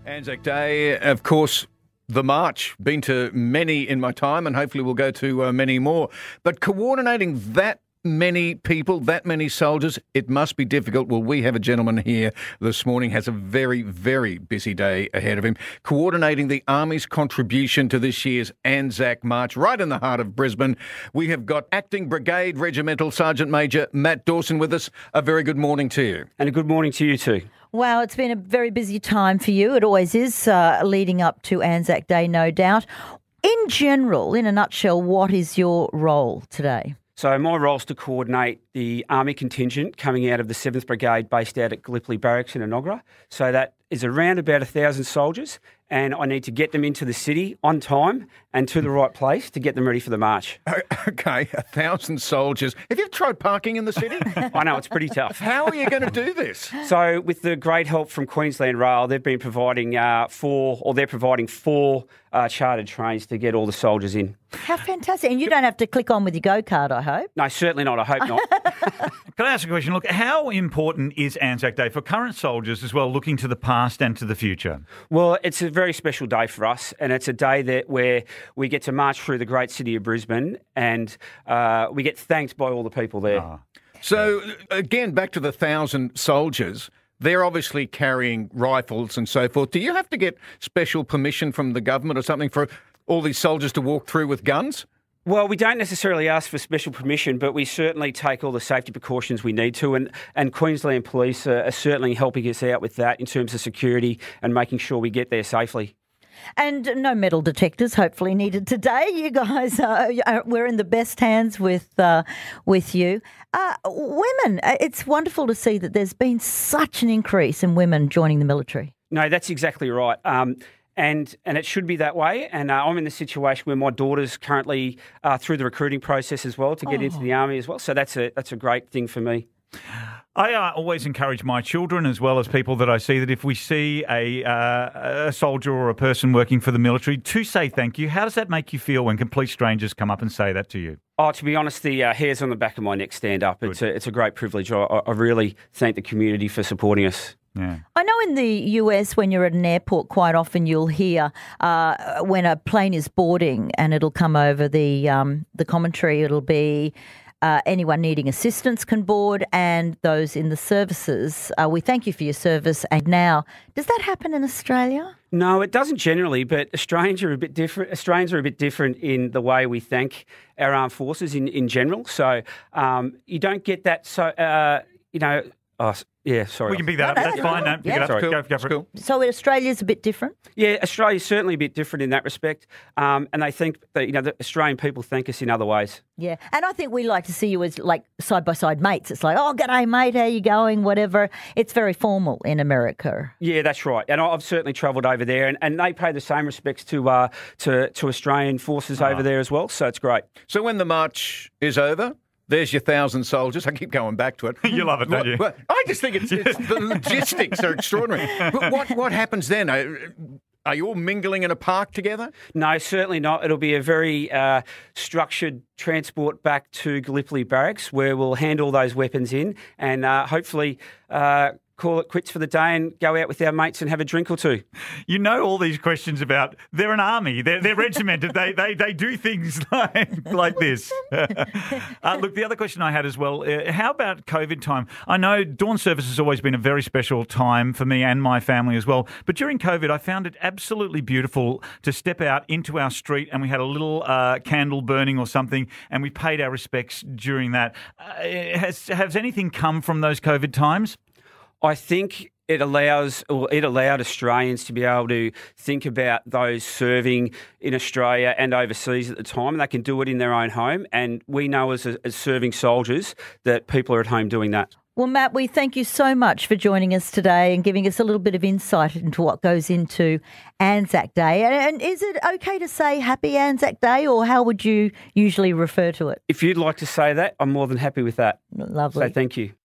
Anzac Day, of course, the march. Been to many in my time and hopefully we'll go to many more. But coordinating that many people, that many soldiers, it must be difficult. Well, we have a gentleman here this morning, has a very, very busy day ahead of him, coordinating the Army's contribution to this year's Anzac March right in the heart of Brisbane. We have got Acting Brigade Regimental Sergeant Major Matt Dawson with us. A very good morning to you. And a good morning to you too. Wow, it's been a very busy time for you. It always is, leading up to Anzac Day, no doubt. In general, in a nutshell, what is your role today? So my role is to coordinate the Army contingent coming out of the 7th Brigade based out at Gallipoli Barracks in Enoggera. So that is around about 1,000 soldiers, and I need to get them into the city on time and to the right place to get them ready for the march. Okay, 1,000 soldiers. Have you ever tried parking in the city? I know, it's pretty tough. How are you going to do this? So with the great help from Queensland Rail, they've been providing four chartered trains to get all the soldiers in. How fantastic. And you don't have to click on with your go-kart, I hope. No, certainly not. I hope not. Can I ask a question? Look, how important is Anzac Day for current soldiers as well, looking to the past and to the future? Well, it's a very special day for us, and it's a day where we get to march through the great city of Brisbane, and we get thanked by all the people there. So, again, back to the 1,000 soldiers. They're obviously carrying rifles and so forth. Do you have to get special permission from the government or something for all these soldiers to walk through with guns? Well, we don't necessarily ask for special permission, but we certainly take all the safety precautions we need to, and Queensland Police are certainly helping us out with that in terms of security and making sure we get there safely. And no metal detectors, hopefully, needed today. You guys, we're in the best hands with you. Women, it's wonderful to see that there's been such an increase in women joining the military. No, that's exactly right. And it should be that way. And I'm in the situation where my daughter's currently through the recruiting process as well to get into the Army as well. So that's a great thing for me. I always encourage my children as well as people that I see that if we see a soldier or a person working for the military to say thank you. How does that make you feel when complete strangers come up and say that to you? Oh, to be honest, the hairs on the back of my neck stand up. It's a great privilege. I really thank the community for supporting us. Yeah. I know in the US, when you're at an airport, quite often you'll hear when a plane is boarding and it'll come over the commentary, it'll be anyone needing assistance can board, and those in the services, we thank you for your service. And now, does that happen in Australia? No, it doesn't generally, but Australians are a bit different. Australians are a bit different in the way we thank our armed forces in general. So you don't get that. So yeah, sorry. We can pick that up. That's fine. No, pick it up. Sorry. Go for it. So Australia's a bit different? Yeah, Australia's certainly a bit different in that respect. And they think that, the Australian people thank us in other ways. Yeah, and I think we like to see you as like side-by-side mates. It's like, oh, g'day, mate, how you going, whatever. It's very formal in America. Yeah, that's right. And I've certainly travelled over there, and they pay the same respects to Australian forces over there as well, so it's great. So when the march is over, there's your 1,000 soldiers. I keep going back to it. You love it, don't you? Well, I just think it's the logistics are extraordinary. But what happens then? Are you all mingling in a park together? No, certainly not. It'll be a very structured transport back to Gallipoli Barracks where we'll hand all those weapons in and hopefully call it quits for the day and go out with our mates and have a drink or two. You know all these questions about they're an army, they're regimented, they do things like this. Look, the other question I had as well, how about COVID time? I know dawn service has always been a very special time for me and my family as well, but during COVID I found it absolutely beautiful to step out into our street and we had a little candle burning or something and we paid our respects during that. Has anything come from those COVID times? I think it allowed Australians to be able to think about those serving in Australia and overseas at the time, and they can do it in their own home. And we know as serving soldiers that people are at home doing that. Well, Matt, we thank you so much for joining us today and giving us a little bit of insight into what goes into Anzac Day. And is it okay to say Happy Anzac Day, or how would you usually refer to it? If you'd like to say that, I'm more than happy with that. Lovely. So thank you.